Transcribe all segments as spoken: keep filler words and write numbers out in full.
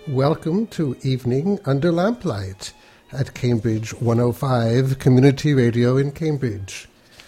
Welcome to Evening Under Lamplight at Cambridge one oh five Community Radio in Cambridge.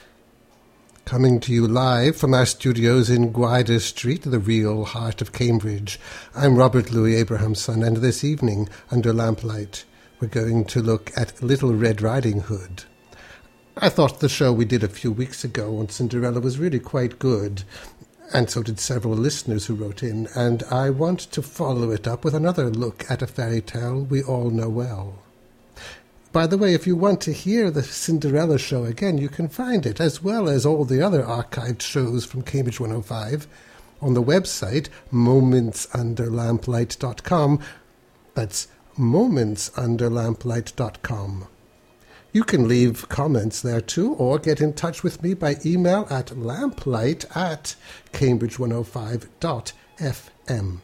Coming to you live from our studios in Gwydir Street, the real heart of Cambridge. I'm Robert Louis Abrahamson, and this evening, under Lamplight, we're going to look at Little Red Riding Hood. I thought the show we did a few weeks ago on Cinderella was really quite good, and so did several listeners who wrote in, and I want to follow it up with another look at a fairy tale we all know well. By the way, if you want to hear the Cinderella show again, you can find it, as well as all the other archived shows from Cambridge one oh five, on the website moments under lamplight dot com. That's moments under lamplight dot com. You can leave comments there too, or get in touch with me by email at lamplight at cambridge one oh five dot f m.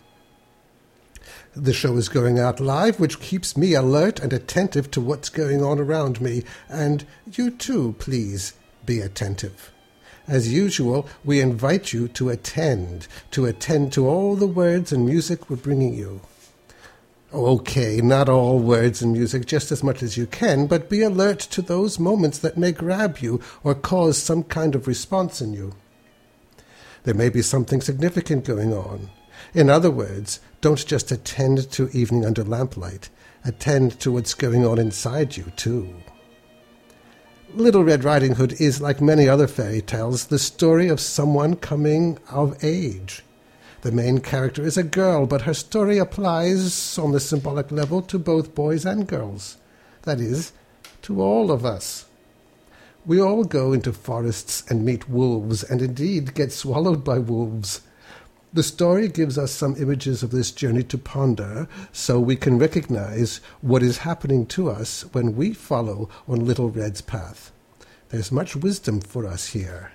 The show is going out live, which keeps me alert and attentive to what's going on around me, and you too, please, be attentive. As usual, we invite you to attend, to attend to all the words and music we're bringing you. Okay, not all words and music, just as much as you can, but be alert to those moments that may grab you or cause some kind of response in you. There may be something significant going on. In other words, don't just attend to Evening Under Lamplight. Attend to what's going on inside you, too. Little Red Riding Hood is, like many other fairy tales, the story of someone coming of age. The main character is a girl, but her story applies, on the symbolic level, to both boys and girls. That is, to all of us. We all go into forests and meet wolves, and indeed get swallowed by wolves. The story gives us some images of this journey to ponder, so we can recognize what is happening to us when we follow on Little Red's path. There's much wisdom for us here.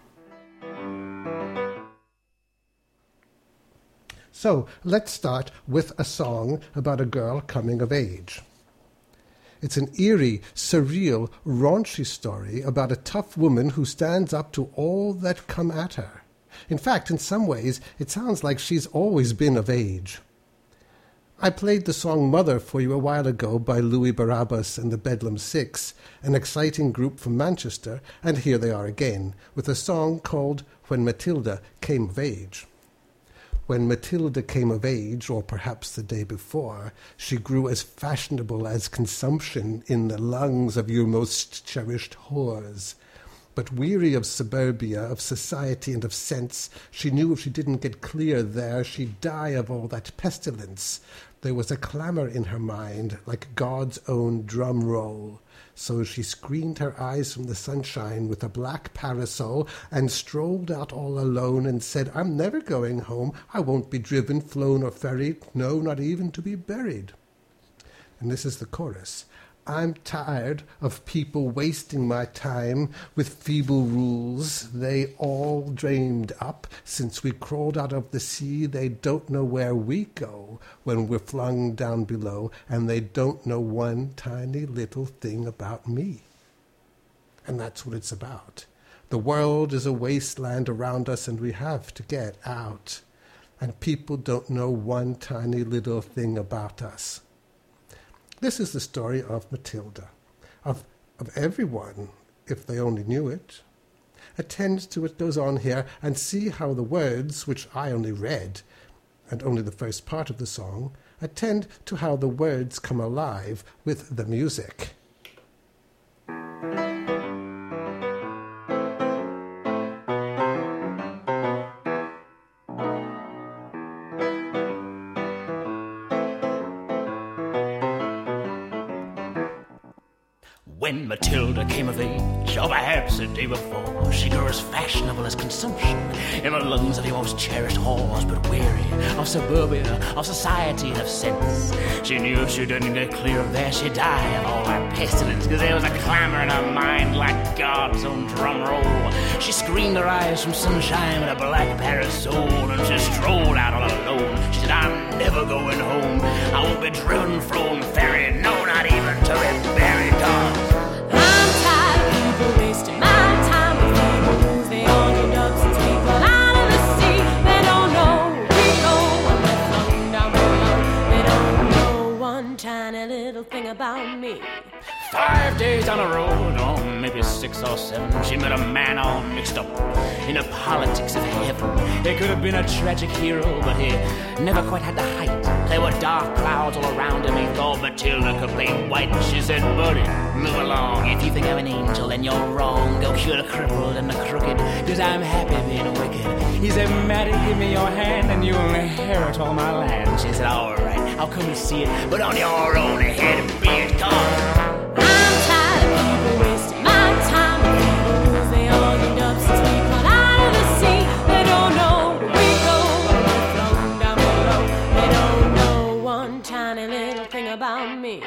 So, let's start with a song about a girl coming of age. It's an eerie, surreal, raunchy story about a tough woman who stands up to all that come at her. In fact, in some ways, it sounds like she's always been of age. I played the song Mother for you a while ago by Louis Barabbas and the Bedlam Six, an exciting group from Manchester, and here they are again, with a song called When Matilda Came of Age. When Matilda came of age, or perhaps the day before, she grew as fashionable as consumption in the lungs of your most cherished whores. But weary of suburbia, of society and of sense, she knew if she didn't get clear there, she'd die of all that pestilence. There was a clamour in her mind, like God's own drum roll. So she screened her eyes from the sunshine with a black parasol and strolled out all alone and said, I'm never going home. I won't be driven, flown or ferried, no, not even to be buried. And this is the chorus. I'm tired of people wasting my time with feeble rules they all dreamed up. Since we crawled out of the sea, they don't know where we go when we're flung down below, and they don't know one tiny little thing about me. And that's what it's about. The world is a wasteland around us, and we have to get out. And people don't know one tiny little thing about us. This is the story of Matilda, of, of everyone, if they only knew it. Attend to what goes on here and see how the words, which I only read, and only the first part of the song, attend to how the words come alive with the music. When Matilda came of age, or perhaps the day before, she grew as fashionable as consumption in the lungs of your most cherished whores, but weary of suburbia, of society, and of sense. She knew if she didn't get clear of there, she'd die of all that pestilence, because there was a clamour in her mind like God's own drum roll. She screened her eyes from sunshine with a black parasol, and she strolled out all alone. She said, I'm never going home. I won't be driven, flown, ferried, no, not even to be buried, dog. Wasting my time with people who's the only ducks and people out of the sea. They don't know, we know when we're flung down below. They don't days down the road, oh, maybe six or seven, she met a man all mixed up in the politics of heaven. He could have been a tragic hero, but he never quite had the height. There were dark clouds all around him. He thought Matilda could play white. She said, buddy, move along. If you think I'm an angel, then you're wrong. Go cure the crippled and the crooked, cause I'm happy being wicked. He said, Maddie, give me your hand and you'll inherit all my land. She said, all right, I'll come and see it, but on your own head, be it gone. I'm tired of people wasting my time with people who's they all end up since we got out of the sea. They don't know where we go when we're floating down below. They don't know one tiny little thing about me.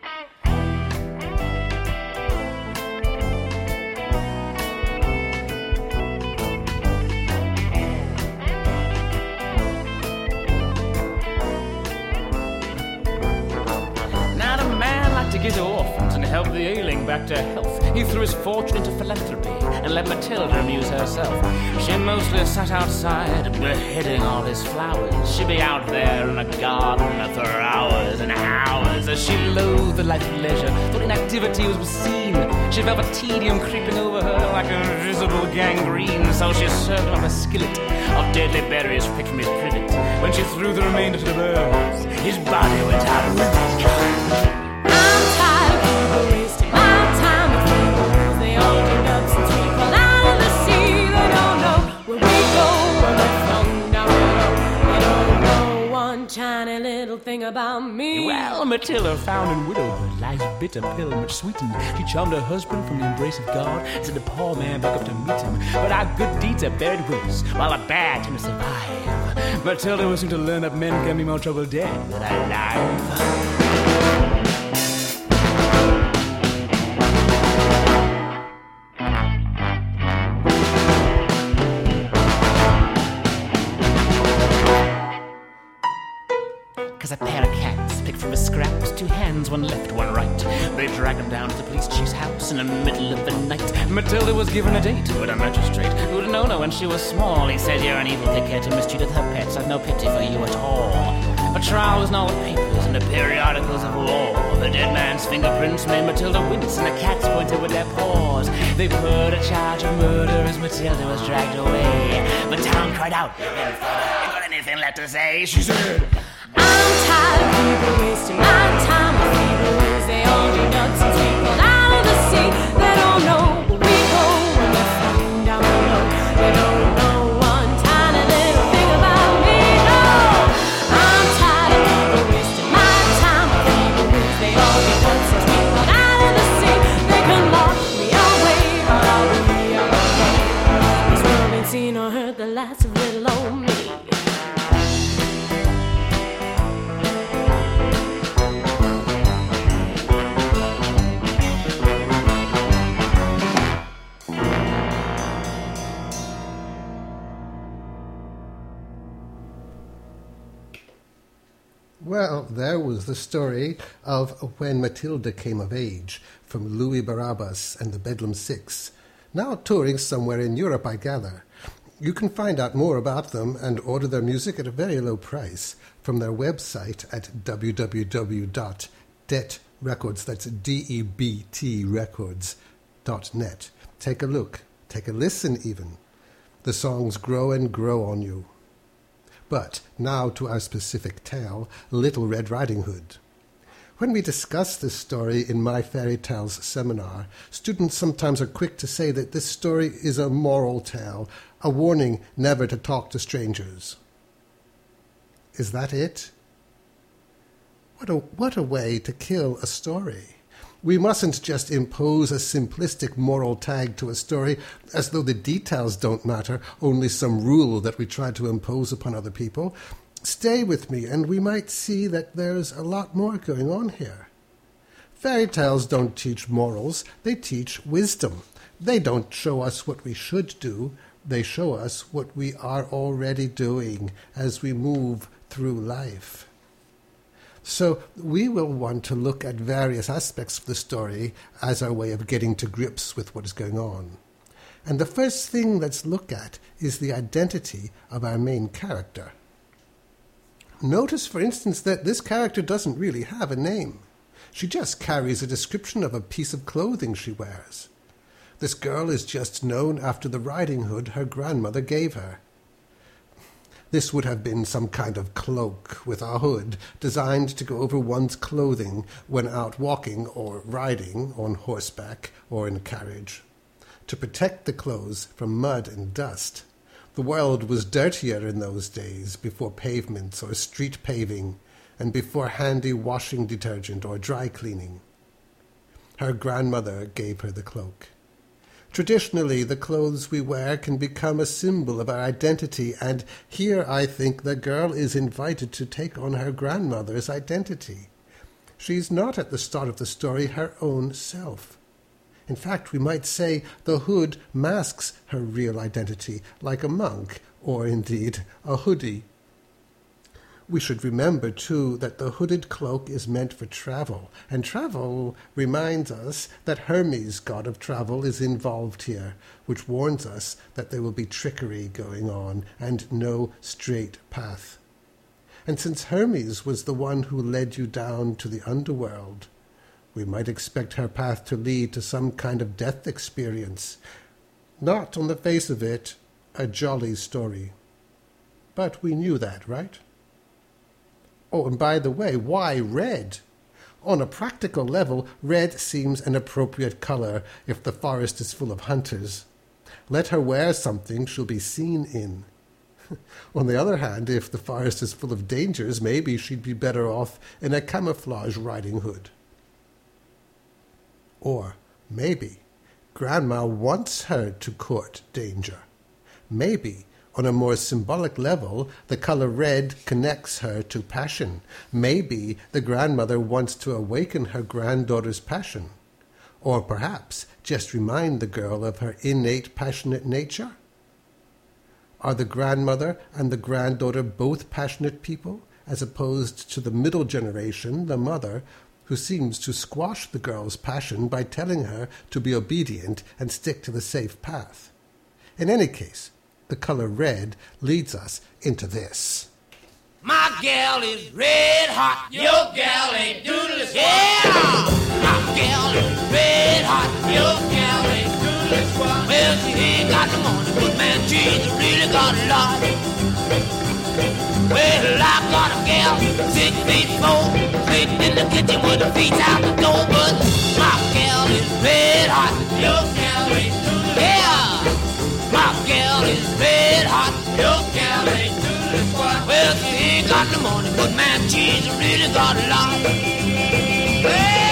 To get orphans and help the ailing back to health, he threw his fortune into philanthropy and let Matilda amuse herself. She mostly sat outside, beheading all his flowers. She'd be out there in a garden for hours and hours as she loathed the life of leisure, thought inactivity was obscene. She felt a tedium creeping over her like an invisible gangrene, so she served up a skillet of deadly berries picked from his privet. When she threw the remainder to the birds, his body went out with it. Wasting my time with people who's they all end up since we got out of the sea. They don't know where we go when we're flung down below. They don't know one tiny little thing about me. Well, Matilda found in widowhood life's bitter pill much sweetened. She charmed her husband from the embrace of God, sent the poor man back up to meet him. But our good deeds are buried with us, while the bad tend to survive. Matilda was soon to learn that men can be more trouble dead than alive. A pair of cats picked from his scraps, two hands, one left, one right. They dragged him down to the police chief's house in the middle of the night. Matilda was given a date with a magistrate who'd known her when she was small. He said, you're an evil dickhead who mistreated her pets. I've no pity for you at all. A trial was in all the papers and the periodicals of war. The dead man's fingerprints made Matilda wince, and the cats pointed with their paws. They put a charge of murder as Matilda was dragged away. But town cried out, you got anything left to say? She said, I'm tired of people wasting my time with people who's they all do nuts since we got out of the sea. They don't know where we go when we're flung down below. They don't know one tiny little thing about me. No, I'm tired of people wasting my time with people who's they all do nuts since we got out of the sea. They can lock me away, but I'll be okay. This world ain't seen or heard the last of little old me. Well, there was the story of When Matilda Came of Age from Louis Barabas and the Bedlam Six, now touring somewhere in Europe, I gather. You can find out more about them and order their music at a very low price from their website at w w w dot det records, that's D E B T records dot net. Take a look, take a listen even. The songs grow and grow on you. But now to our specific tale, Little Red Riding Hood. When we discuss this story in My Fairy Tales seminar, students sometimes are quick to say that this story is a moral tale, a warning never to talk to strangers. Is that it? What a, what a way to kill a story. We mustn't just impose a simplistic moral tag to a story as though the details don't matter, only some rule that we try to impose upon other people. Stay with me, and we might see that there's a lot more going on here. Fairy tales don't teach morals, they teach wisdom. They don't show us what we should do, they show us what we are already doing as we move through life. So we will want to look at various aspects of the story as our way of getting to grips with what is going on. And the first thing let's look at is the identity of our main character. Notice, for instance, that this character doesn't really have a name. She just carries a description of a piece of clothing she wears. This girl is just known after the riding hood her grandmother gave her. This would have been some kind of cloak with a hood designed to go over one's clothing when out walking or riding on horseback or in a carriage, to protect the clothes from mud and dust. The world was dirtier in those days, before pavements or street paving, and before handy washing detergent or dry cleaning. Her grandmother gave her the cloak. Traditionally, the clothes we wear can become a symbol of our identity, and here I think the girl is invited to take on her grandmother's identity. She's not at the start of the story her own self. In fact, we might say the hood masks her real identity, like a monk, or indeed a hoodie. We should remember, too, that the hooded cloak is meant for travel, and travel reminds us that Hermes, god of travel, is involved here, which warns us that there will be trickery going on and no straight path. And since Hermes was the one who led you down to the underworld, we might expect her path to lead to some kind of death experience. Not, on the face of it, a jolly story. But we knew that, right? Oh, and by the way, why red? On a practical level, red seems an appropriate color if the forest is full of hunters. Let her wear something she'll be seen in. On the other hand, if the forest is full of dangers, maybe she'd be better off in a camouflage riding hood. Or maybe Grandma wants her to court danger. Maybe, on a more symbolic level, the color red connects her to passion. Maybe the grandmother wants to awaken her granddaughter's passion. Or perhaps just remind the girl of her innate passionate nature. Are the grandmother and the granddaughter both passionate people, as opposed to the middle generation, the mother, who seems to squash the girl's passion by telling her to be obedient and stick to the safe path? In any case, the color red leads us into this. My gal is red hot. Your gal ain't doodle squat. Yeah! My gal is red hot. Your gal ain't doodle squat. Well, she ain't got the money, but man, she's really got a lot. Well, I got a gal, six feet four, sleeping in the kitchen with her feet out the door. But my gal is red hot. Your gal ain't doodle squat. Yeah! My gal is red hot. Your gal ain't doodle squat. Well, she ain't got the money, but man, she's really got a lot. Well,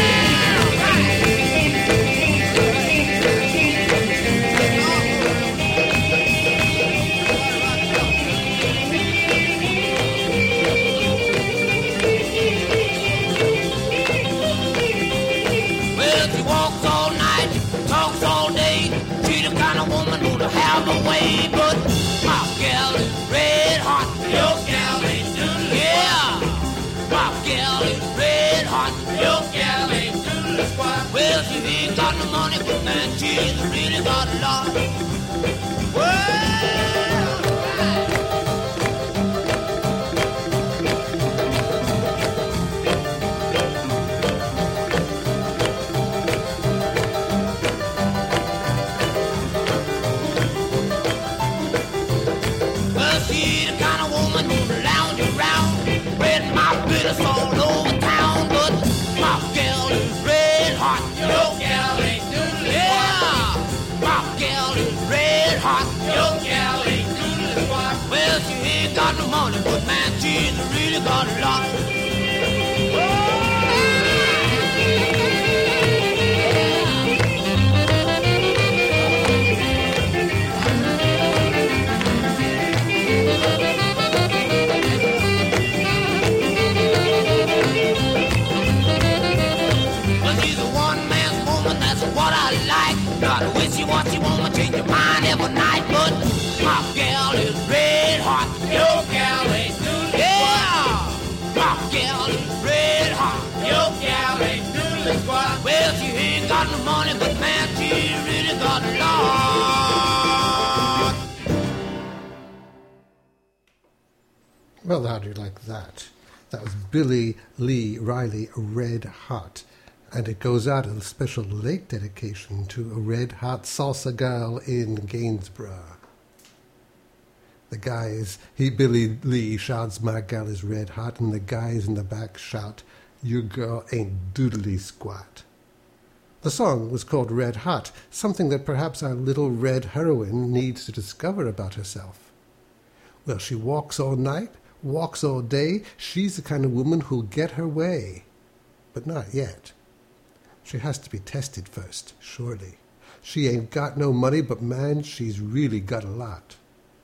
well, she walks all night, talks all day. She's the kind of woman who'll have a way, but my gal is red hot. Your gal ain't doodle. Yeah, my gal is red hot. Your gal ain't doodle squat. Well, she ain't got no money, but man, she's really got a lot. Well, all over town, but my gal is red hot. Your gal ain't doodle. Yeah, my gal is red hot. Your gal ain't doodle squat. Well, she ain't got no money, but man, she's really got a lot. What I like, not a wishy-washy woman, change your mind every night, but my gal is red hot. Your gal ain't doodle. Yeah, my gal is red hot. Your gal ain't doodle squat. Well, she ain't got no money, but man, she really got a lot. Well, how do you like that? That was Billy Lee Riley, Red Hot. And it goes out as a special late dedication to a red hot salsa girl in Gainsborough. The guys, he, Billy Lee, shouts, "My gal is red hot," and the guys in the back shout, "Your girl ain't doodly squat." The song was called Red Hot, something that perhaps our little red heroine needs to discover about herself. Well, she walks all night, walks all day. She's the kind of woman who'll get her way. But not yet. She has to be tested first, surely. She ain't got no money, but man, she's really got a lot.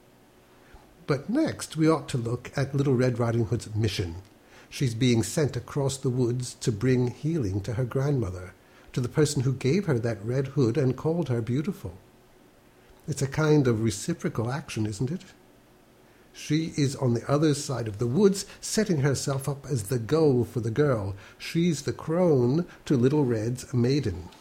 But next, we ought to look at Little Red Riding Hood's mission. She's being sent across the woods to bring healing to her grandmother, to the person who gave her that red hood and called her beautiful. It's a kind of reciprocal action, isn't it? She is on the other side of the woods, setting herself up as the goal for the girl. She's the crone to Little Red's maiden.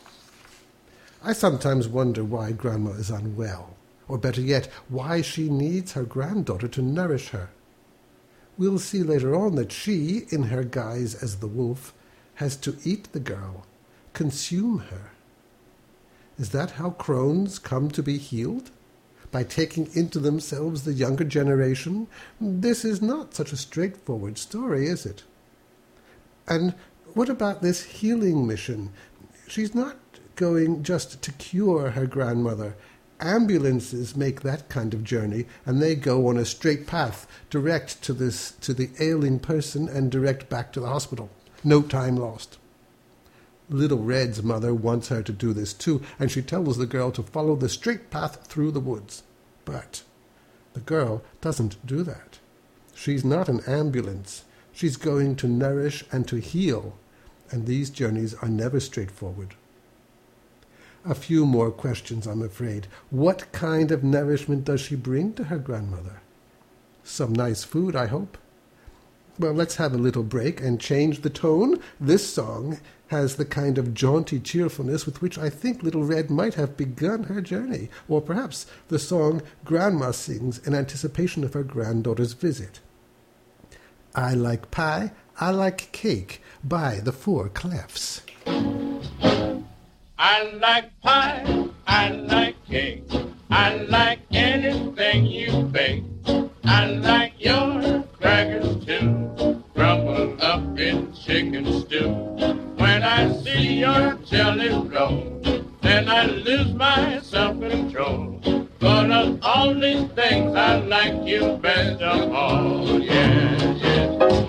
I sometimes wonder why Grandma is unwell, or better yet, why she needs her granddaughter to nourish her. We'll see later on that she, in her guise as the wolf, has to eat the girl, consume her. Is that how crones come to be healed? By taking into themselves the younger generation? This is not such a straightforward story, is it? And what about this healing mission? She's not going just to cure her grandmother. Ambulances make that kind of journey, and they go on a straight path, direct to this to the ailing person and direct back to the hospital. No time lost. Little Red's mother wants her to do this too, and she tells the girl to follow the straight path through the woods. But the girl doesn't do that. She's not an ambulance. She's going to nourish and to heal, and these journeys are never straightforward. A few more questions, I'm afraid. What kind of nourishment does she bring to her grandmother? Some nice food, I hope. Well, let's have a little break and change the tone. This song has the kind of jaunty cheerfulness with which I think Little Red might have begun her journey, or perhaps the song Grandma sings in anticipation of her granddaughter's visit. I Like Pie, I Like Cake by the Four Clefs. I like pie, I like cake, I like anything you bake. I like your crackers too, crumbled up in chicken stew. When I see your jelly roll, then I lose my self-control. But of all these things, I like you best of all, yeah, yeah.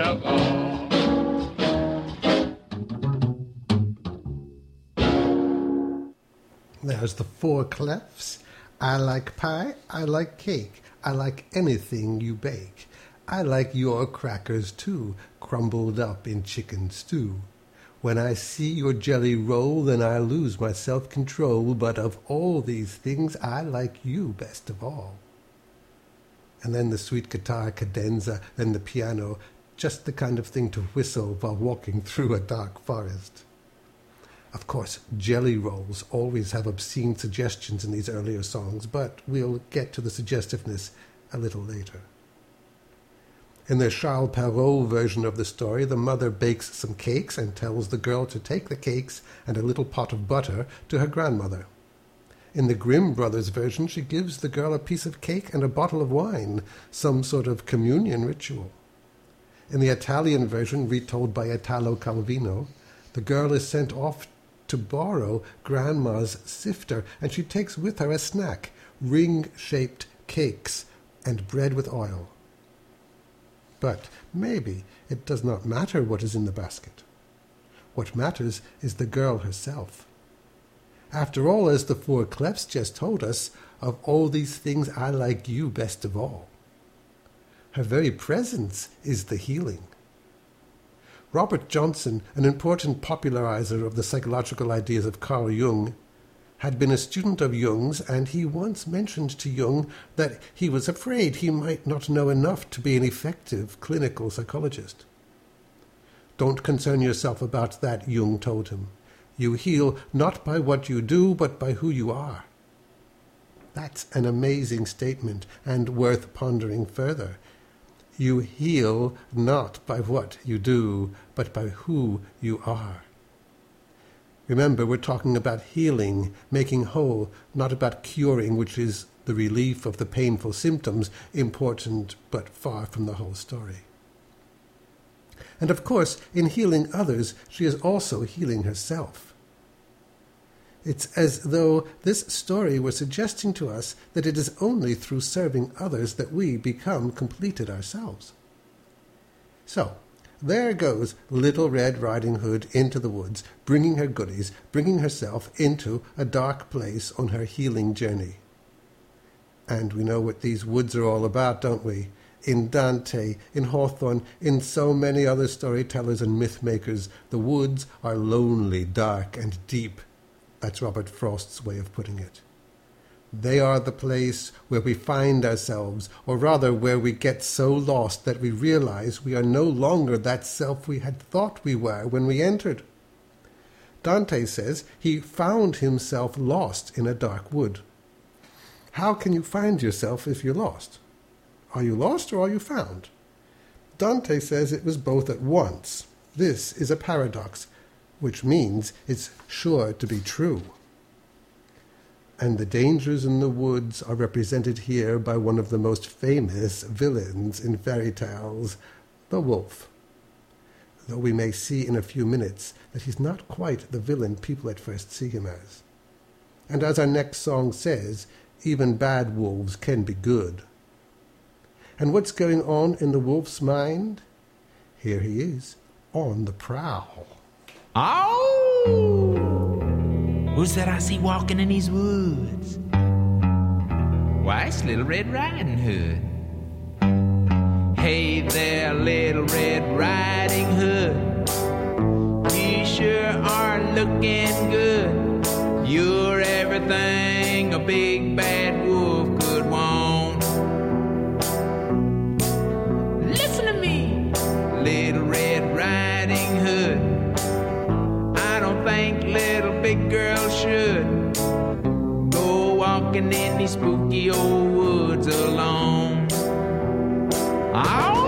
of all. There's the four clefs. I like pie, I like cake, I like anything you bake. I like your crackers too, crumbled up in chicken stew. When I see your jelly roll, then I lose my self-control, but of all these things, I like you best of all. And then the sweet guitar cadenza, then the piano, just the kind of thing to whistle while walking through a dark forest. Of course, jelly rolls always have obscene suggestions in these earlier songs, but we'll get to the suggestiveness a little later. In the Charles Perrault version of the story, the mother bakes some cakes and tells the girl to take the cakes and a little pot of butter to her grandmother. In the Grimm brothers version, she gives the girl a piece of cake and a bottle of wine, some sort of communion ritual. In the Italian version, retold by Italo Calvino, the girl is sent off to borrow grandma's sifter, and she takes with her a snack, ring-shaped cakes and bread with oil. But maybe it does not matter what is in the basket. What matters is the girl herself. After all, as the four clefs just told us, of all these things I like you best of all. Her very presence is the healing. Robert Johnson, an important popularizer of the psychological ideas of Carl Jung, had been a student of Jung's, and he once mentioned to Jung that he was afraid he might not know enough to be an effective clinical psychologist. Don't concern yourself about that, Jung told him. You heal not by what you do, but by who you are. That's an amazing statement and worth pondering further. You heal not by what you do, but by who you are. Remember, we're talking about healing, making whole, not about curing, which is the relief of the painful symptoms, important but far from the whole story. And of course, in healing others, she is also healing herself. It's as though this story were suggesting to us that it is only through serving others that we become completed ourselves. So, there goes Little Red Riding Hood into the woods, bringing her goodies, bringing herself into a dark place on her healing journey. And we know what these woods are all about, don't we? In Dante, in Hawthorne, in so many other storytellers and myth-makers, the woods are lonely, dark, and deep. That's Robert Frost's way of putting it. They are the place where we find ourselves, or rather where we get so lost that we realize we are no longer that self we had thought we were when we entered. Dante says he found himself lost in a dark wood. How can you find yourself if you're lost? Are you lost or are you found? Dante says it was both at once. This is a paradox, which means it's sure to be true. And the dangers in the woods are represented here by one of the most famous villains in fairy tales, the wolf. Though we may see in a few minutes that he's not quite the villain people at first see him as. And as our next song says, even bad wolves can be good. And what's going on in the wolf's mind? Here he is, on the prowl. Oh! Who's that I see walking in these woods? Why, it's Little Red Riding Hood. Hey there, Little Red Riding Hood. You sure are looking good. You're everything a big bad wolf could want. Listen to me, Little Red Riding Hood. I don't think little big girls should go walking in these spooky old woods alone. Oh!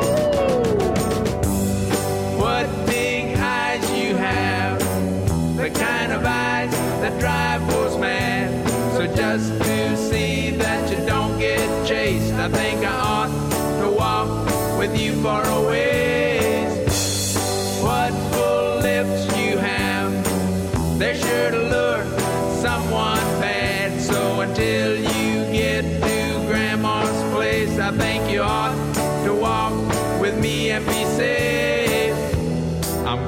What big eyes you have, the kind of eyes that drive wolves mad. So just to see that you don't get chased, I think I ought to walk with you for a ways. What full lips you have, they're sure to lure someone bad. So until you get to Grandma's place,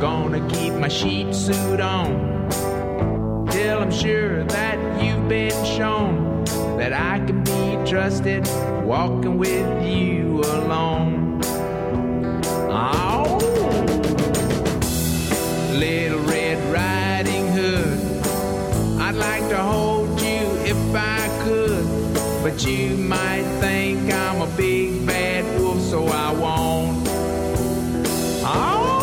Gonna keep my sheep suit on till I'm sure that you've been shown that I can be trusted walking with you alone. Oh, Little Red Riding Hood, I'd like to hold you if I could, but you might think I'm a big bad wolf, so I won't. Oh,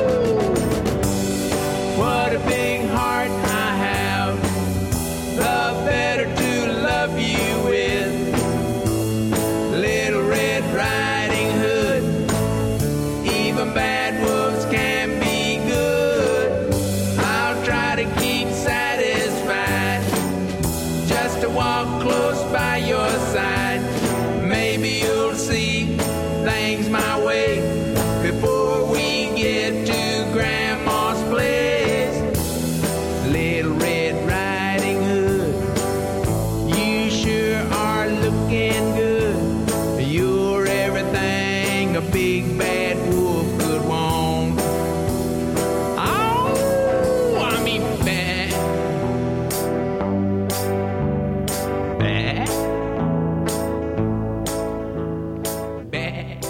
what a big heart I have, the better to love you with. Little Red Riding Hood, even bad wolves can be good. I'll try to keep satisfied just to walk close by your side. Maybe you'll see things my way before we get to Grandma's place. Little Red Riding Hood, you sure are looking good. You're everything a big bad wolf could want. Oh, I mean bad. Bad. Bad.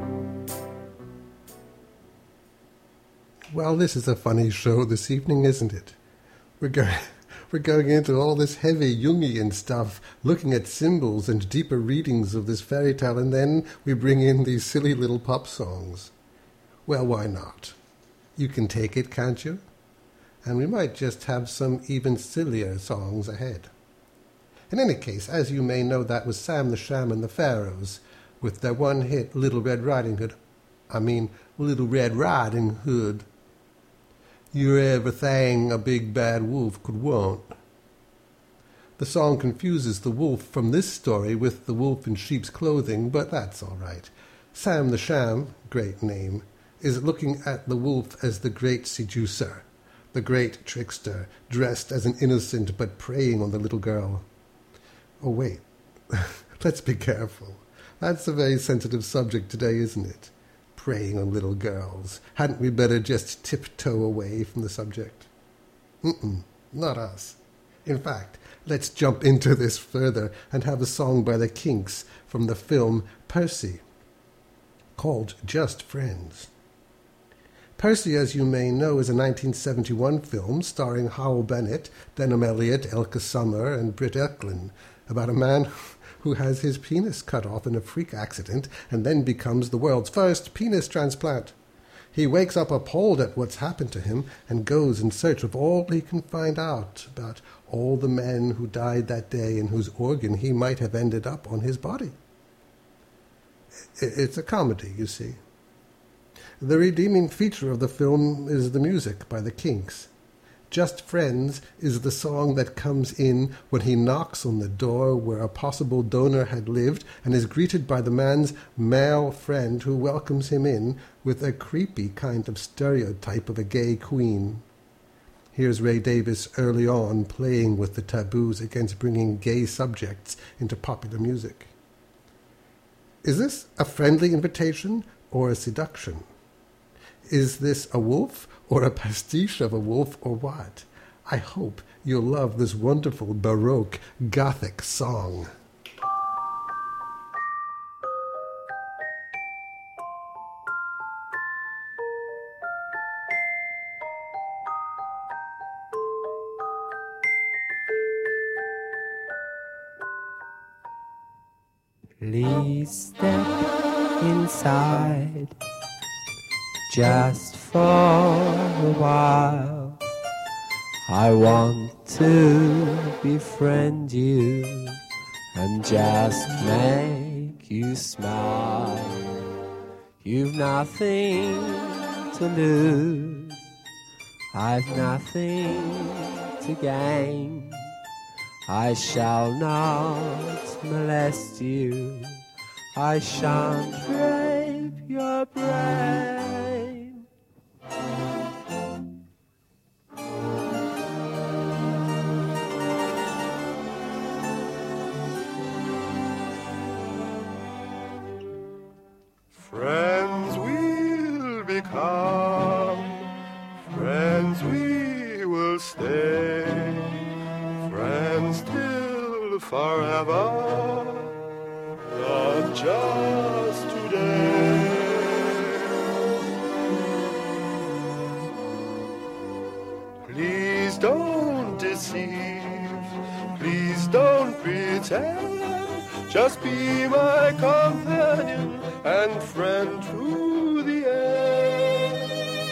Well, this is a funny show this evening, isn't it? We're going, we're going into all this heavy Jungian stuff, looking at symbols and deeper readings of this fairy tale, and then we bring in these silly little pop songs. Well, why not? You can take it, can't you? And we might just have some even sillier songs ahead. In any case, as you may know, that was Sam the Sham and the Pharaohs, with their one hit, Little Red Riding Hood. I mean, Little Red Riding Hood. You're everything a big bad wolf could want. The song confuses the wolf from this story with the wolf in sheep's clothing, but that's all right. Sam the Sham, great name, is looking at the wolf as the great seducer, the great trickster, dressed as an innocent but preying on the little girl. Oh, wait. Let's be careful. That's a very sensitive subject today, isn't it? Preying on little girls. Hadn't we better just tiptoe away from the subject? Mm-mm, not us. In fact, let's jump into this further and have a song by the Kinks from the film Percy, called Just Friends. Percy, as you may know, is a nineteen seventy-one film starring Howell Bennett, Denham Elliott, Elka Summer, and Britt Eklund, about a man who has his penis cut off in a freak accident and then becomes the world's first penis transplant. He wakes up appalled at what's happened to him and goes in search of all he can find out about all the men who died that day and whose organ he might have ended up on his body. It's a comedy, you see. The redeeming feature of the film is the music by the Kinks. Just Friends is the song that comes in when he knocks on the door where a possible donor had lived and is greeted by the man's male friend who welcomes him in with a creepy kind of stereotype of a gay queen. Here's Ray Davis early on playing with the taboos against bringing gay subjects into popular music. Is this a friendly invitation or a seduction? Is this a wolf or a pastiche of a wolf or what? I hope you'll love this wonderful Baroque Gothic song. Please step inside just for a while. I want to befriend you and just make you smile. You've nothing to lose, I've nothing to gain. I shall not molest you, I shan't rape your brain. Friends we'll become stay friends till forever, not just today. Please don't deceive, please don't pretend, just be my companion and friend to the end.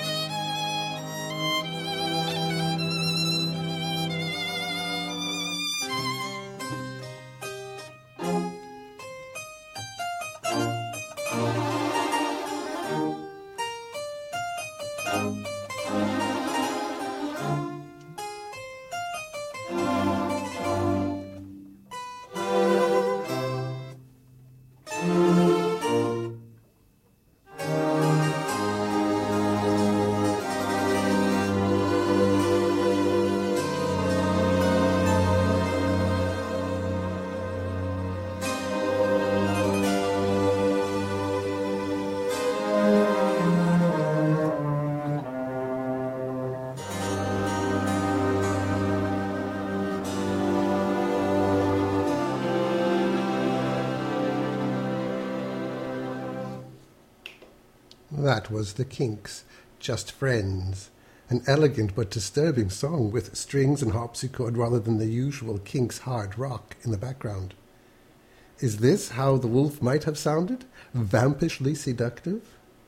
That was the Kinks, Just Friends, an elegant but disturbing song with strings and harpsichord rather than the usual Kinks hard rock in the background. Is this how the wolf might have sounded? Vampishly seductive?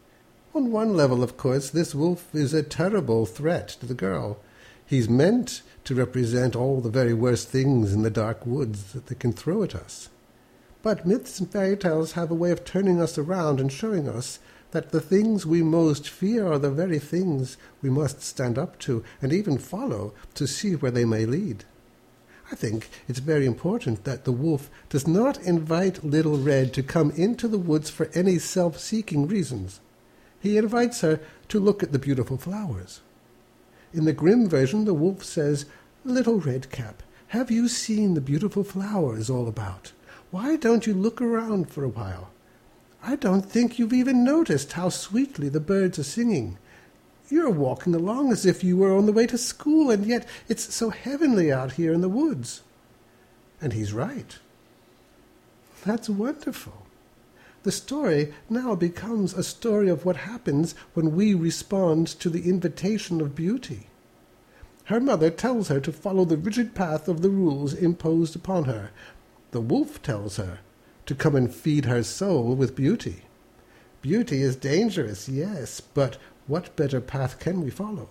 On one level, of course, this wolf is a terrible threat to the girl. He's meant to represent all the very worst things in the dark woods that they can throw at us. But myths and fairy tales have a way of turning us around and showing us that the things we most fear are the very things we must stand up to and even follow to see where they may lead. I think it's very important that the wolf does not invite Little Red to come into the woods for any self-seeking reasons. He invites her to look at the beautiful flowers. In the Grimm version, the wolf says, "Little Redcap, have you seen the beautiful flowers all about? Why don't you look around for a while? I don't think you've even noticed how sweetly the birds are singing. You're walking along as if you were on the way to school, and yet it's so heavenly out here in the woods." And he's right. That's wonderful. The story now becomes a story of what happens when we respond to the invitation of beauty. Her mother tells her to follow the rigid path of the rules imposed upon her. The wolf tells her to come and feed her soul with beauty. Beauty is dangerous, yes, but what better path can we follow?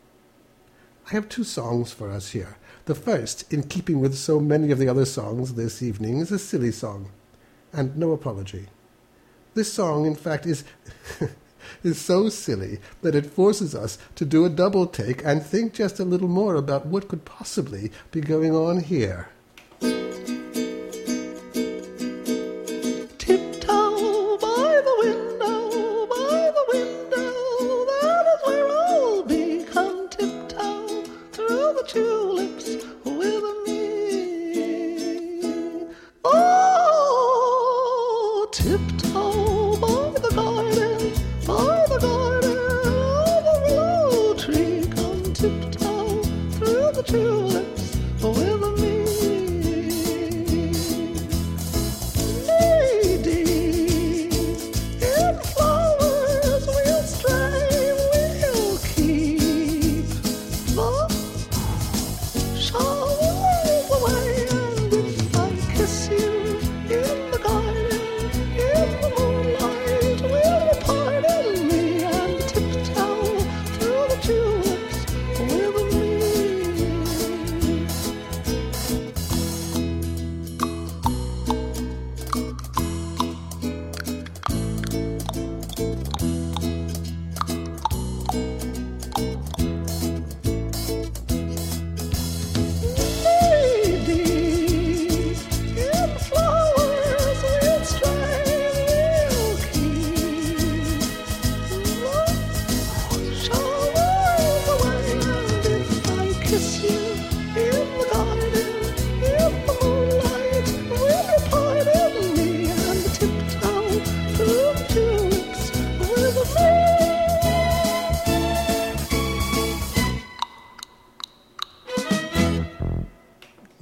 I have two songs for us here. The first, in keeping with so many of the other songs this evening, is a silly song, and no apology. This song, in fact, is is so silly that it forces us to do a double take and think just a little more about what could possibly be going on here.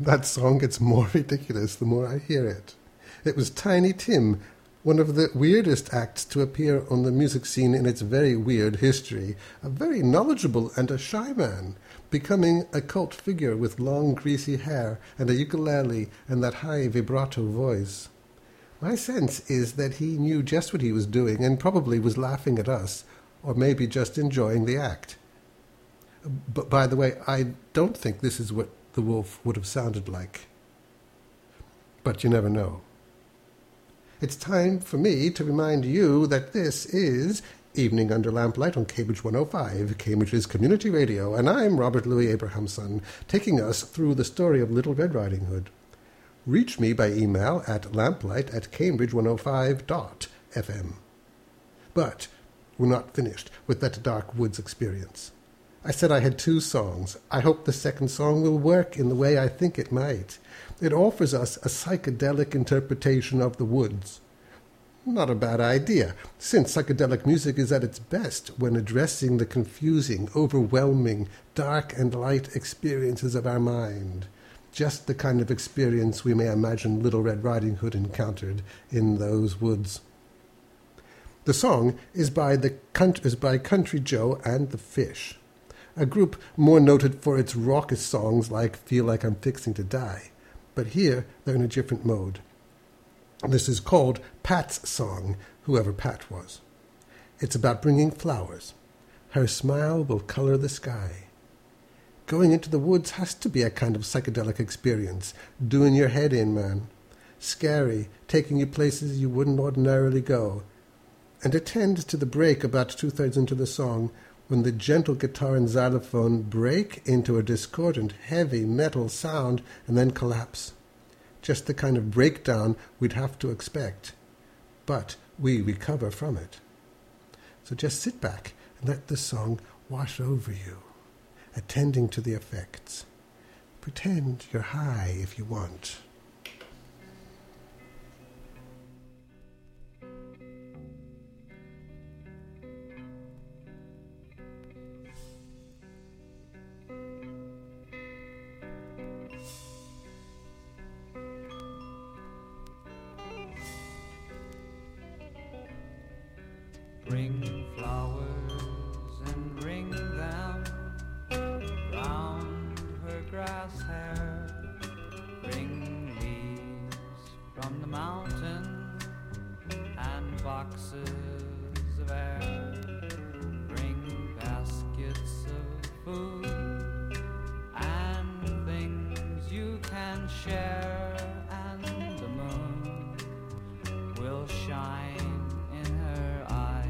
That song gets more ridiculous the more I hear it. It was Tiny Tim, one of the weirdest acts to appear on the music scene in its very weird history, a very knowledgeable and a shy man, becoming a cult figure with long greasy hair and a ukulele and that high vibrato voice. My sense is that he knew just what he was doing and probably was laughing at us, or maybe just enjoying the act. But by the way, I don't think this is what the wolf would have sounded like. But you never know. It's time for me to remind you that this is Evening Under Lamplight on Cambridge one oh five, Cambridge's community radio, and I'm Robert Louis Abrahamson, taking us through the story of Little Red Riding Hood. Reach me by email at lamplight at cambridge one oh five dot f m. But we're not finished with that Dark Woods experience. I said I had two songs. I hope the second song will work in the way I think it might. It offers us a psychedelic interpretation of the woods. Not a bad idea, since psychedelic music is at its best when addressing the confusing, overwhelming, dark and light experiences of our mind. Just the kind of experience we may imagine Little Red Riding Hood encountered in those woods. The song is by, the, is by Country Joe and the Fish, a group more noted for its raucous songs like Feel Like I'm Fixing to Die, but here they're in a different mode. This is called Pat's Song, whoever Pat was. It's about bringing flowers. Her smile will color the sky. Going into the woods has to be a kind of psychedelic experience, doing your head in, man. Scary, taking you places you wouldn't ordinarily go. And it tends to the break about two-thirds into the song, when the gentle guitar and xylophone break into a discordant, heavy metal sound and then collapse. Just the kind of breakdown we'd have to expect. But we recover from it. So just sit back and let the song wash over you, attending to the effects. Pretend you're high if you want. Bring flowers and bring them round her grass hair. Bring leaves from the mountain and boxes of air. Bring baskets of food and things you can share, and the moon will shine in her eyes.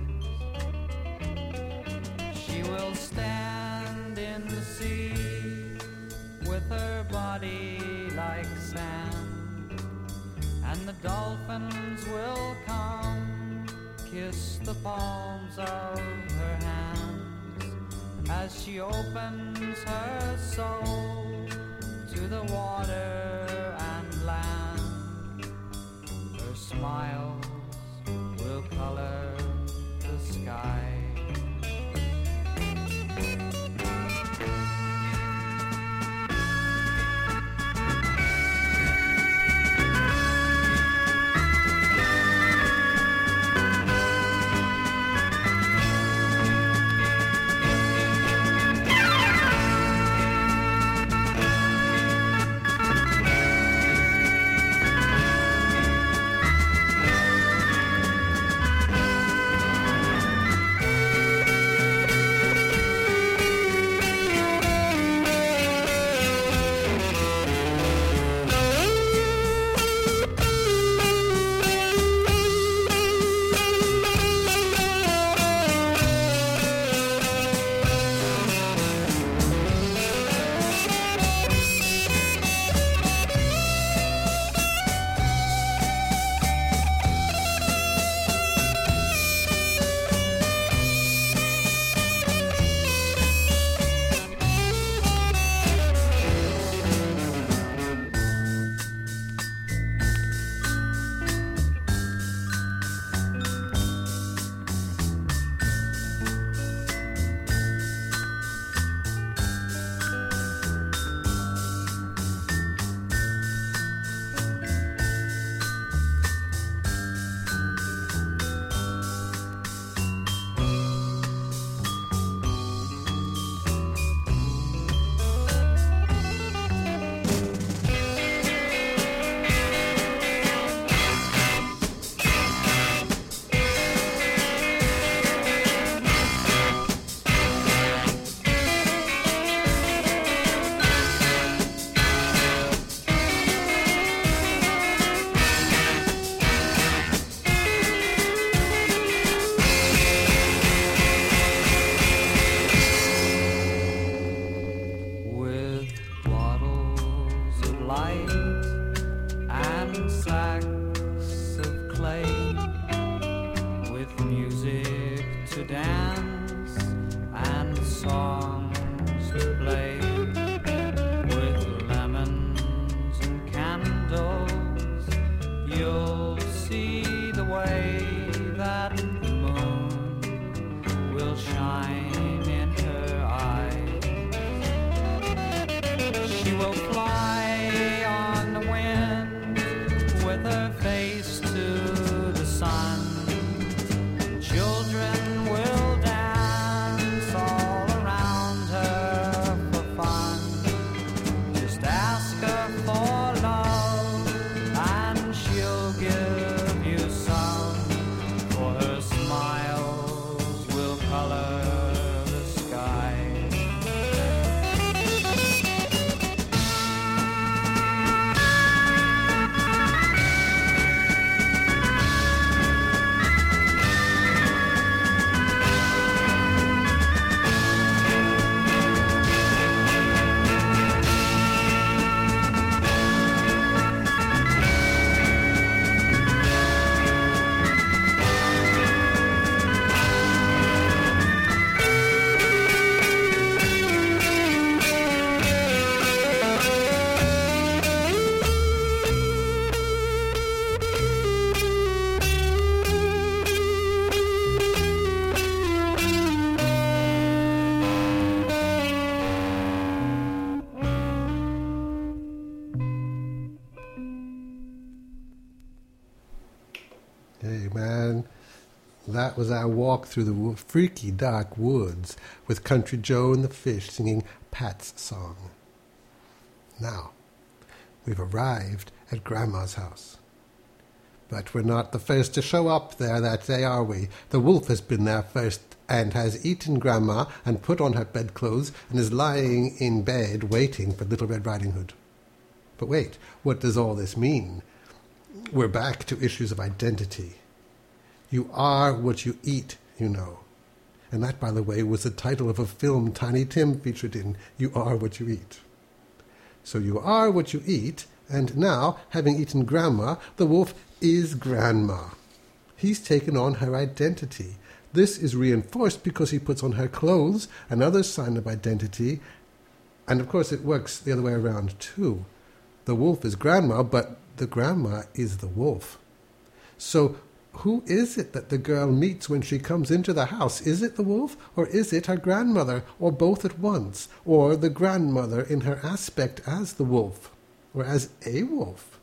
She will stand in the sea with her body like sand, and the dolphins will come kiss the palms of her hands as she opens her soul to the water and land. Her smiles will color the sky. songs to play with lemons and candles. You'll see the way that the moon will shine in her eyes. She will fly on the wind with her face to the sun. Children will dance all around her for fun. Just ask her for love and she'll give you some. For her smiles will color the sky. Hey, man, that was our walk through the wo- freaky dark woods with Country Joe and the Fish singing Pat's song. Now, we've arrived at Grandma's house. But we're not the first to show up there that day, are we? The wolf has been there first and has eaten Grandma and put on her bedclothes and is lying in bed waiting for Little Red Riding Hood. But wait, what does all this mean? We're back to issues of identity. You are what you eat, you know. And that, by the way, was the title of a film Tiny Tim featured in, You Are What You Eat. So you are what you eat, and now, having eaten Grandma, the wolf is Grandma. He's taken on her identity. This is reinforced because he puts on her clothes, another sign of identity, and of course it works the other way around too. The wolf is Grandma, but the grandma is the wolf. So who is it that the girl meets when she comes into the house? Is it the wolf, or is it her grandmother, or both at once, or the grandmother in her aspect as the wolf, or as a wolf?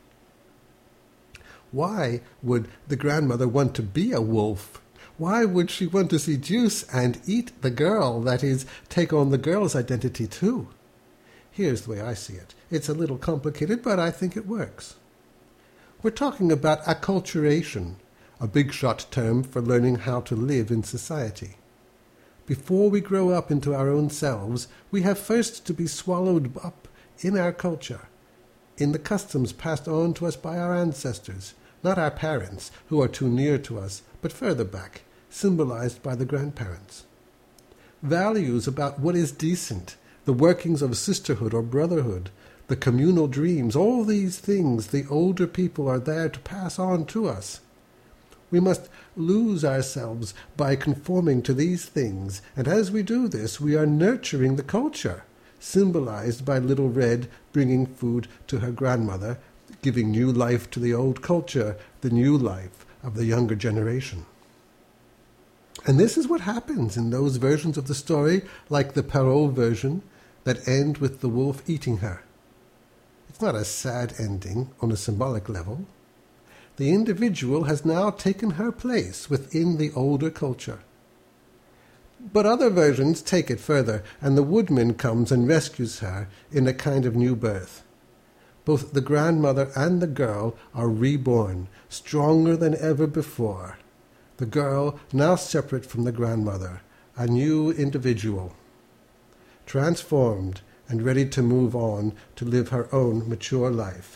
Why would the grandmother want to be a wolf? Why would she want to seduce and eat the girl, that is, take on the girl's identity too? Here's the way I see it. It's a little complicated, but I think it works. We're talking about acculturation, a big-shot term for learning how to live in society. Before we grow up into our own selves, we have first to be swallowed up in our culture, in the customs passed on to us by our ancestors, not our parents, who are too near to us, but further back, symbolized by the grandparents. Values about what is decent, the workings of sisterhood or brotherhood, the communal dreams, all these things the older people are there to pass on to us. We must lose ourselves by conforming to these things, and as we do this, we are nurturing the culture, symbolized by Little Red bringing food to her grandmother, giving new life to the old culture, the new life of the younger generation. And this is what happens in those versions of the story, like the Perrault version, that end with the wolf eating her. It's not a sad ending on a symbolic level. The individual has now taken her place within the older culture. But other versions take it further, and the woodman comes and rescues her in a kind of new birth. Both the grandmother and the girl are reborn, stronger than ever before. The girl, now separate from the grandmother, a new individual, transformed and ready to move on to live her own mature life.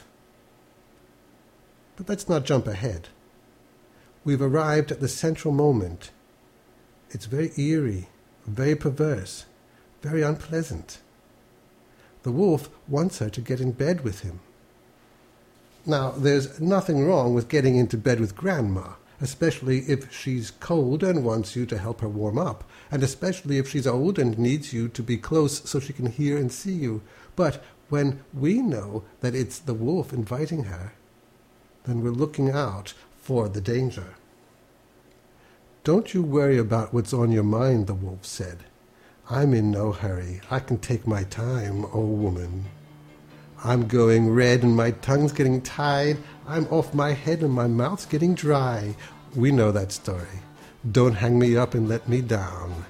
But let's not jump ahead. We've arrived at the central moment. It's very eerie, very perverse, very unpleasant. The wolf wants her to get in bed with him. Now, there's nothing wrong with getting into bed with Grandma. especially if she's cold and wants you to help her warm up, and especially if she's old and needs you to be close so she can hear and see you. But when we know that it's the wolf inviting her, then we're looking out for the danger. "Don't you worry about what's on your mind," the wolf said. "I'm in no hurry. I can take my time, oh woman. I'm going red and my tongue's getting tied. I'm off my head and my mouth's getting dry." We know that story. Don't hang me up and let me down.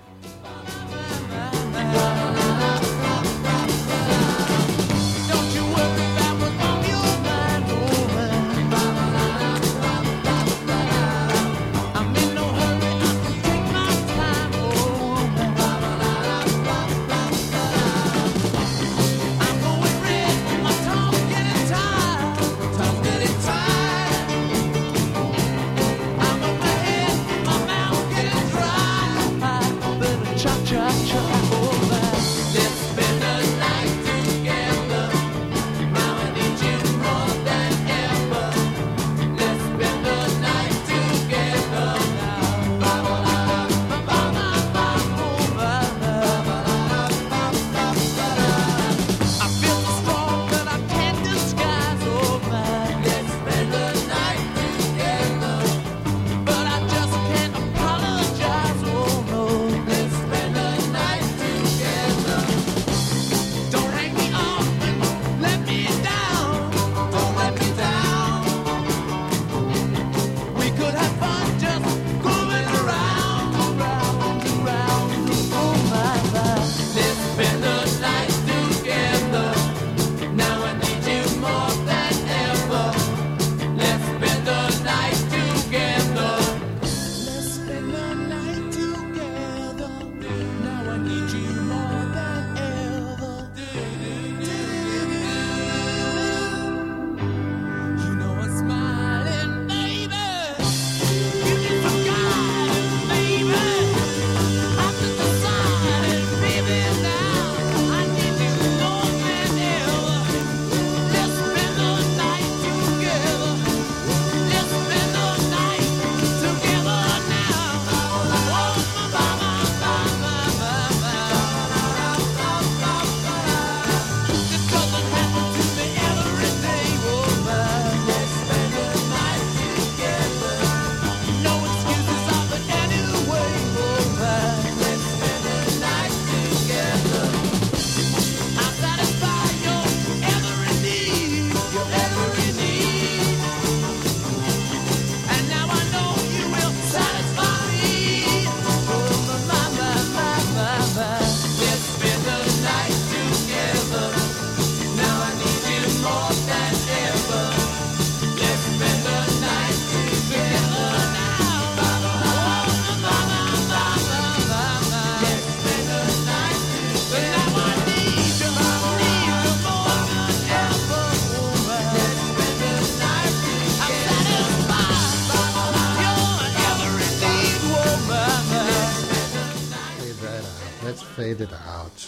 Fade it out.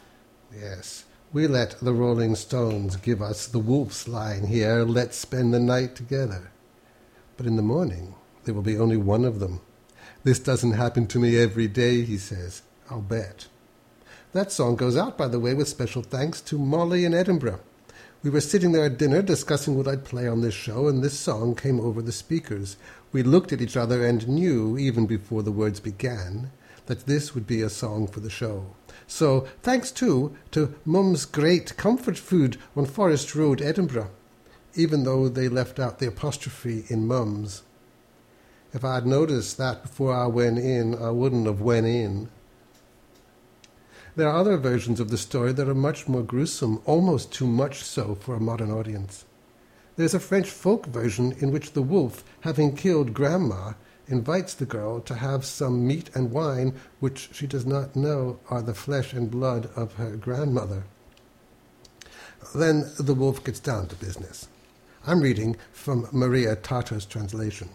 Yes, we let the Rolling Stones give us the Wolf's line here, "Let's spend the night together." But in the morning, there will be only one of them. "This doesn't happen to me every day," he says. "I'll bet." That song goes out, by the way, with special thanks to Molly in Edinburgh. We were sitting there at dinner discussing what I'd play on this show, and this song came over the speakers. We looked at each other and knew, even before the words began, that this would be a song for the show. So, thanks too to Mum's Great Comfort Food on Forest Road, Edinburgh, even though they left out the apostrophe in Mum's. If I'd noticed that before I went in, I wouldn't have went in. There are other versions of the story that are much more gruesome, almost too much so for a modern audience. There's a French folk version in which the wolf, having killed Grandma, invites the girl to have some meat and wine which she does not know are the flesh and blood of her grandmother. Then the wolf gets down to business. I'm reading from Maria Tartar's translation.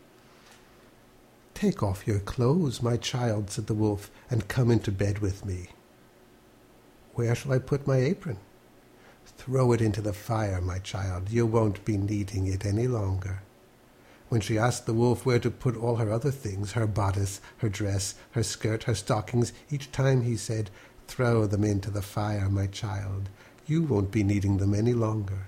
"Take off your clothes, my child," said the wolf, "and come into bed with me." "Where shall I put my apron?" "Throw it into the fire, my child. You won't be needing it any longer." When she asked the wolf where to put all her other things, her bodice, her dress, her skirt, her stockings, each time he said, "Throw them into the fire, my child. You won't be needing them any longer."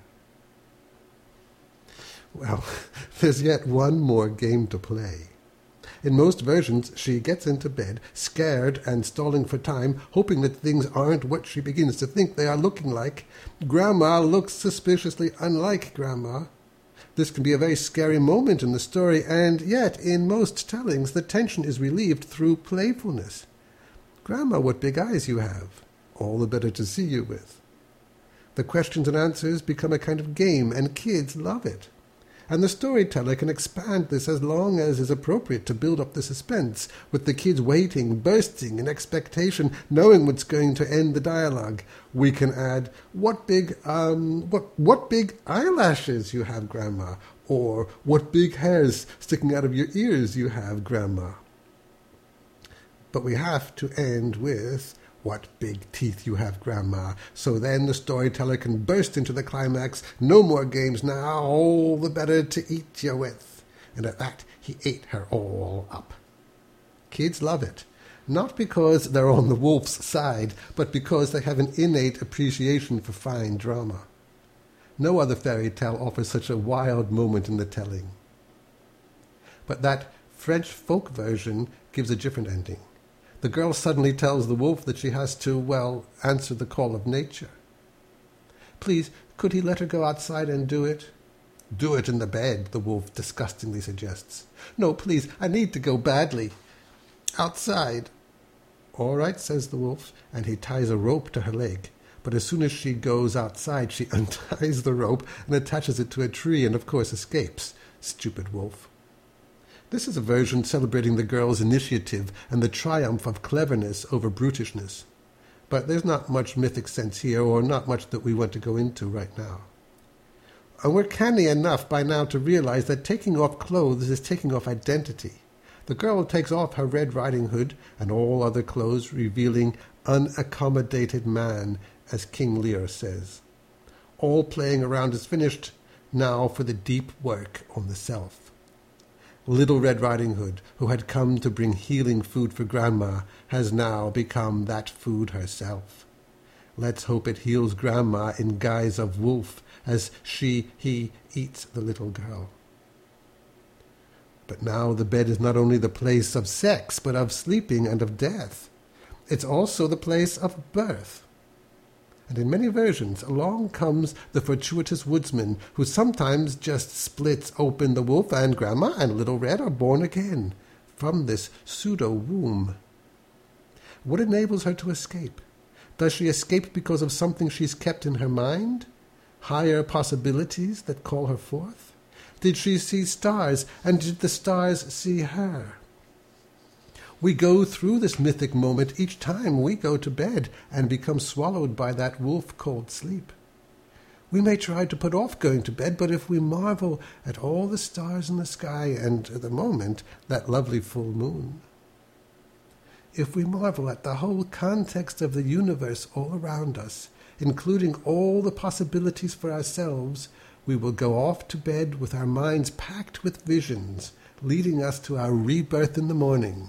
Well, there's yet one more game to play. In most versions, she gets into bed, scared and stalling for time, hoping that things aren't what she begins to think they are looking like. Grandma looks suspiciously unlike Grandma. This can be a very scary moment in the story, and yet, in most tellings, the tension is relieved through playfulness. "Grandma, what big eyes you have! All the better to see you with." The questions and answers become a kind of game, and kids love it. And the storyteller can expand this as long as is appropriate to build up the suspense, with the kids waiting, bursting in expectation, knowing what's going to end the dialogue. We can add, "What big, um, what, what big eyelashes you have, Grandma," or "What big hairs sticking out of your ears you have, Grandma." But we have to end with, "What big teeth you have, Grandma," so then the storyteller can burst into the climax. No more games now, all the better to eat you with. And at that, he ate her all up. Kids love it, not because they're on the wolf's side, but because they have an innate appreciation for fine drama. No other fairy tale offers such a wild moment in the telling. But that French folk version gives a different ending. The girl suddenly tells the wolf that she has to, well, answer the call of nature. Please, could he let her go outside and do it? "Do it in the bed," the wolf disgustingly suggests. "No, please, I need to go badly. Outside." "All right," says the wolf, and he ties a rope to her leg. But as soon as she goes outside, she unties the rope and attaches it to a tree and, of course, escapes. Stupid wolf. This is a version celebrating the girl's initiative and the triumph of cleverness over brutishness. But there's not much mythic sense here, or not much that we want to go into right now. And we're canny enough by now to realize that taking off clothes is taking off identity. The girl takes off her Red Riding Hood and all other clothes, revealing unaccommodated man, as King Lear says. All playing around is finished, now for the deep work on the self. Little Red Riding Hood, who had come to bring healing food for Grandma, has now become that food herself. Let's hope it heals Grandma in guise of wolf, as she, he, eats the little girl. But now the bed is not only the place of sex, but of sleeping and of death. It's also the place of birth. And in many versions, along comes the fortuitous woodsman, who sometimes just splits open the wolf, and Grandma and Little Red are born again from this pseudo-womb. What enables her to escape? Does she escape because of something she's kept in her mind? Higher possibilities that call her forth? Did she see stars, and did the stars see her? We go through this mythic moment each time we go to bed and become swallowed by that wolf-cold sleep. We may try to put off going to bed, but if we marvel at all the stars in the sky and, at the moment, that lovely full moon, if we marvel at the whole context of the universe all around us, including all the possibilities for ourselves, we will go off to bed with our minds packed with visions, leading us to our rebirth in the morning.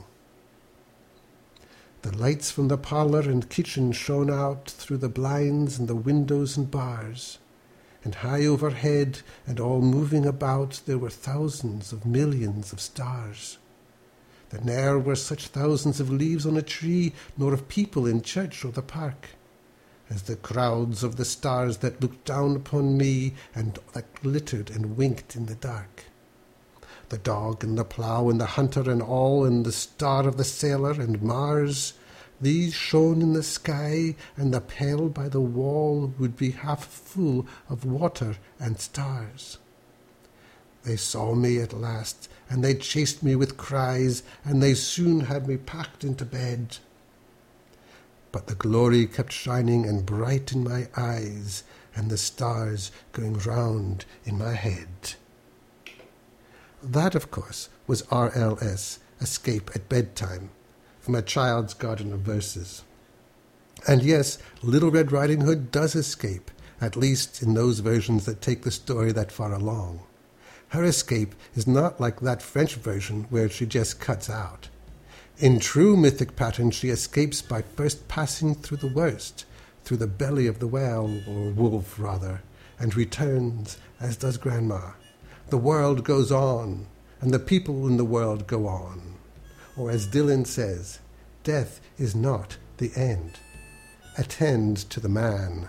The lights from the parlor and kitchen shone out through the blinds and the windows and bars, and high overhead and all moving about there were thousands of millions of stars. There ne'er were such thousands of leaves on a tree, nor of people in church or the park, as the crowds of the stars that looked down upon me and that glittered and winked in the dark. The dog and the plough and the hunter and all, and the star of the sailor and Mars, these shone in the sky, and the pail by the wall would be half full of water and stars. They saw me at last, and they chased me with cries, and they soon had me packed into bed. But the glory kept shining and bright in my eyes, and the stars going round in my head. That, of course, was R L S, Escape at Bedtime, from A Child's Garden of Verses. And yes, Little Red Riding Hood does escape, at least in those versions that take the story that far along. Her escape is not like that French version where she just cuts out. In true mythic pattern, she escapes by first passing through the worst, through the belly of the whale, or wolf rather, and returns, as does Grandma. The world goes on, and the people in the world go on. Or as Dylan says, death is not the end. Attend to the man.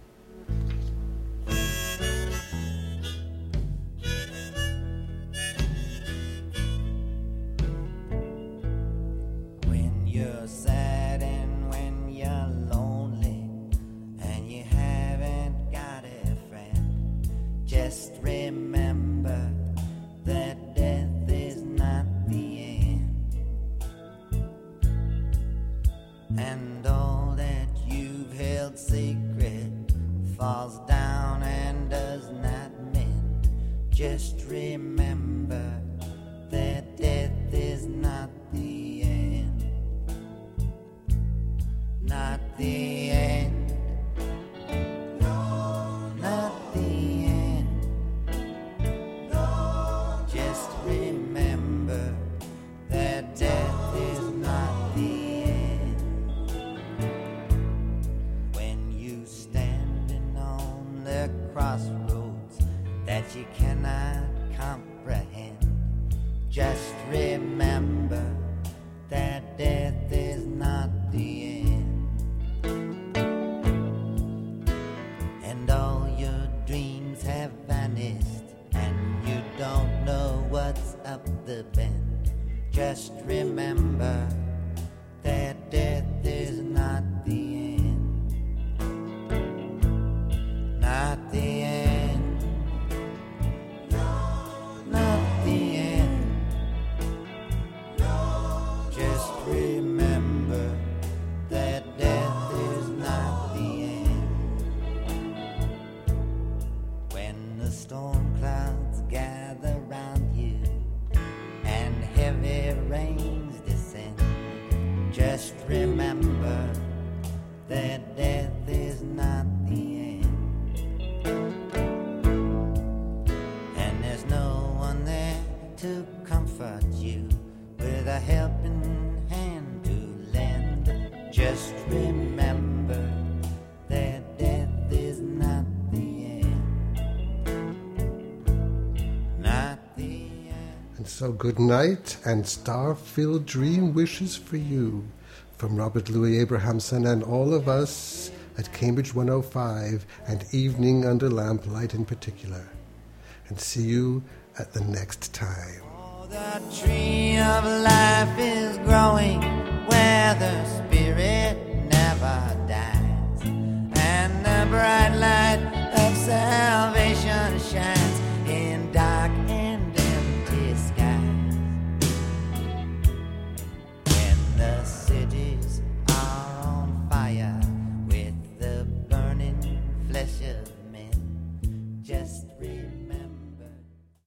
When you're sad and when you're lonely and you haven't got a friend, just remember that death is not the end. And all that you've held secret falls down and does not mend. Just remember that death is not the end. Not the end. No, not the end. No, just remember that death is not the end. When you standing on the crossroads that you cannot comprehend, just remember that death is not the end. And all your dreams have vanished and you don't know what's up the bend. Just remember that death is not the end. Not the end. No, not the end. No, just remember that death is not the end. When the storm clouds gather round you and heavy rains descend, just remember that death is not the end. And there's no one there to comfort you with a helping hand to lend. Just remember that death is not the end. Not the end. And so good night and star-filled dream wishes for you from Robert Louis Abrahamson and all of us at Cambridge one oh five and Evening Under Lamplight in particular. And see you at the next time. Oh, the tree of life is growing where the